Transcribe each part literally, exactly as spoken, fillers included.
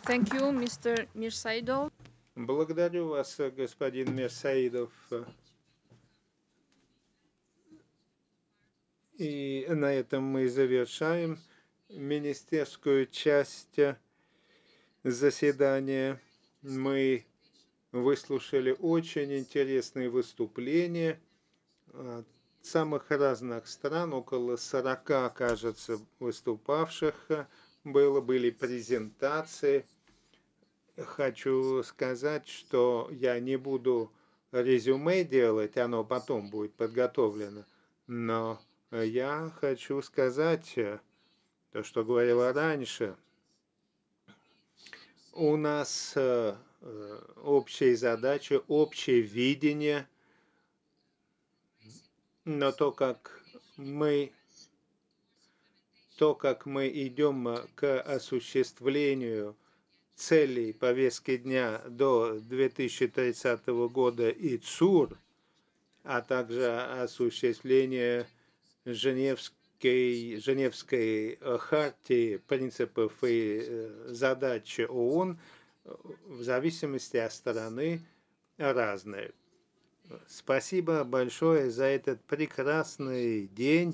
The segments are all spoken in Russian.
Thank you, мистер Мирсайдов. Благодарю вас, господин Мирсаидов. И на этом мы завершаем министерскую часть заседания. Мы выслушали очень интересные выступления от самых разных стран, около сорока, кажется, выступавших было, были презентации. Хочу сказать, что я не буду резюме делать, оно потом будет подготовлено, но я хочу сказать то, что говорила раньше. У нас общие задачи, общее видение, но то, как мы, то, как мы идем к осуществлению целей повестки дня до две тысячи тридцатого года и ЦУР, а также осуществление Женевской, Женевской хартии принципов и задач ООН в зависимости от страны разные. Спасибо большое за этот прекрасный день,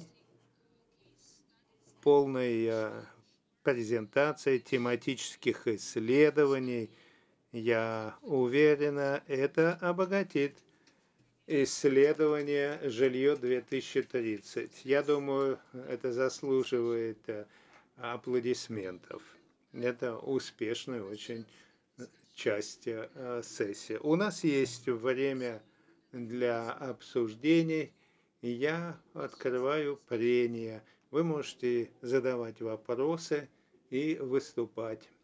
полный презентаций, тематических исследований. Я уверена, это обогатит исследование «Жилье две тысячи тридцать». Я думаю, это заслуживает аплодисментов. Это успешная очень часть сессии. У нас есть время для обсуждений. Я открываю прения. Вы можете задавать вопросы и выступать.